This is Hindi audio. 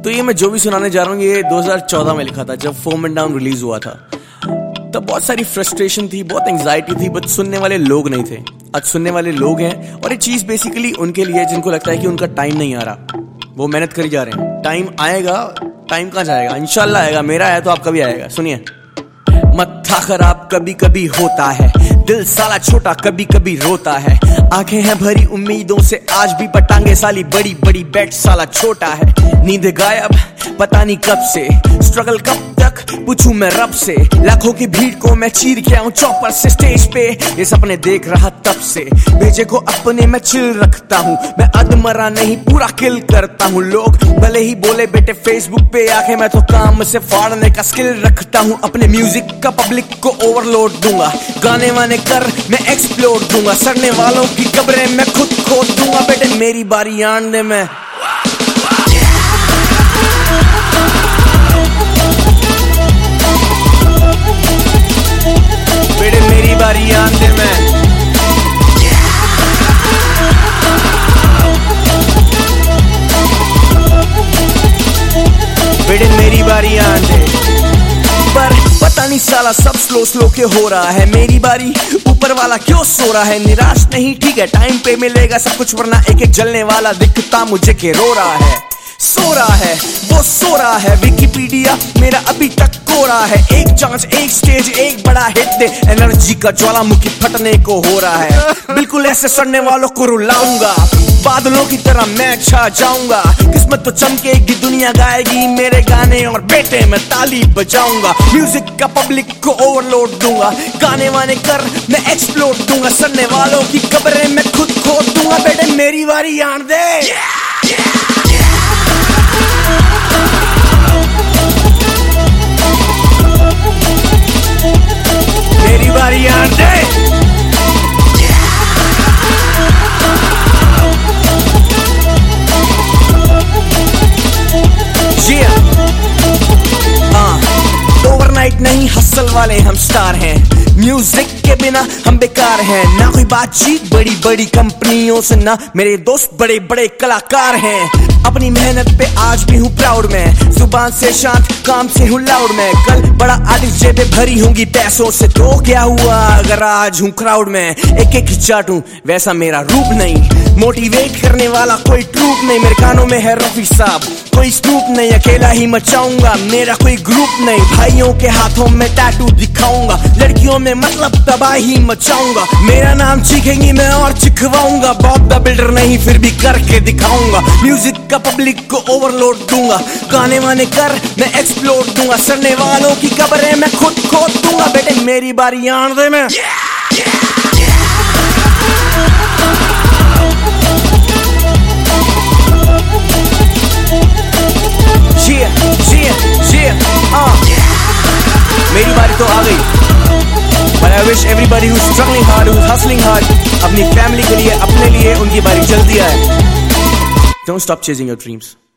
तो ये मैं जो भी सुनाने जा रहा हूँ ये 2014 में लिखा था, जब फोम एंड डाउन रिलीज हुआ था। तब बहुत सारी फ्रस्ट्रेशन थी, बहुत एंग्जाइटी थी, बट सुनने वाले लोग नहीं थे। आज सुनने वाले लोग हैं और ये चीज बेसिकली उनके लिए जिनको लगता है कि उनका टाइम नहीं आ रहा। वो मेहनत करी जा रहे हैं, टाइम आएगा। टाइम कहाँ जाएगा? इंशाल्लाह आएगा। मेरा आया तो आपका भी आएगा। सुनिए। मत्था खराब कभी कभी होता है, दिल साला छोटा कभी कभी रोता है, आंखें हैं भरी उम्मीदों से आज भी पटांगे साली बड़ी बड़ी, बेट साला छोटा है, नींद गायब पता नहीं कब से, स्ट्रगल कब तक पूछूं मैं रब से, लाखों की भीड़ को मैं चीर के आऊं चौपर से स्टेज पे, ये सपने देख रहा तब से, भेजे को अपने मैं चिल रखता हूँ, मैं अधमरा नहीं पूरा किल करता हूँ। लोग भले ही बोले बेटे फेसबुक पे आके, मैं तो काम से फाड़ने का स्किल रखता हूँ। अपने म्यूजिक का पब्लिक को ओवरलोड दूंगा, गाने वाने कर मैं एक्सप्लोर दूंगा, सड़ने वालों की कब्रें मैं खुद खोद दूंगा। बेटे मेरी बारी आने में बेटे मेरी बारी आने में बेटे मेरी बारी आने। पर पता नहीं साला सब स्लो स्लो के हो रहा है, मेरी बारी ऊपर वाला क्यों सो रहा है। निराश नहीं ठीक है, टाइम पे मिलेगा सब कुछ, वरना एक एक जलने वाला दिखता मुझे के रो रहा है, सो रहा है, वो सो रहा है। विकिपीडिया मेरा अभी तक कोरा है, एक चांस एक स्टेज एक बड़ा हिट दे, एनर्जी का ज्वालामुखी फटने को हो रहा है। बिल्कुल ऐसे सड़ने वालों को रुलाऊंगा, बादलों की तरह मैं छा जाऊंगा, किस्मत तो चमकेगी दुनिया गाएगी मेरे गाने और बेटे मैं ताली बजाऊंगा। म्यूजिक का पब्लिक को ओवरलोड दूंगा, गाने वाने कर मैं एक्सप्लोर दूंगा, सड़ने वालों की कब्रें मैं खुद खोद दूंगा। बेटे मेरी बारी आने दे। मेरी बारी आने दे। ओवरनाइट नहीं हसल वाले हम स्टार हैं, म्यूजिक के बिना हम बेकार हैं, ना कोई बातचीत बड़ी बड़ी कंपनियों से, ना मेरे दोस्त बड़े बड़े कलाकार हैं। अपनी मेहनत पे आज भी हूँ प्राउड में, जुबान से शांत काम से हूँ लाउड में, कल बड़ा आर्टिस्ट जेबे भरी होंगी पैसों से, तो क्या हुआ अगर आज हूँ क्राउड में। एक एक ही चाटूं वैसा मेरा रूप नहीं, मोटिवेट करने वाला कोई ट्रूप नहीं, मेरे कानों में है रफी साहब कोई स्कूप नहीं, अकेला ही मचाऊंगा मेरा कोई ग्रुप नहीं, भाइयों के हाथों में टैटू दिखाऊंगा, लड़कियों में मतलब तबाही मचाऊंगा, मेरा नाम चीखेंगी मैं और चिखवाऊंगा, बॉब द बिल्डर नहीं फिर भी करके दिखाऊंगा। म्यूजिक का पब्लिक को ओवरलोड दूंगा, गाने वाने कर मैं एक्सप्लोर दूंगा, सड़ने वालों की कब्रें मैं खुद खोद दूंगा। बेटे मेरी बारी आने दे। मैं मेरी बारी तो आ गई। But I wish everybody who's struggling hard, who's hustling hard, अपनी फैमिली के लिए, अपने लिए, उनकी बारी जल्दी आए। Don't stop chasing your dreams.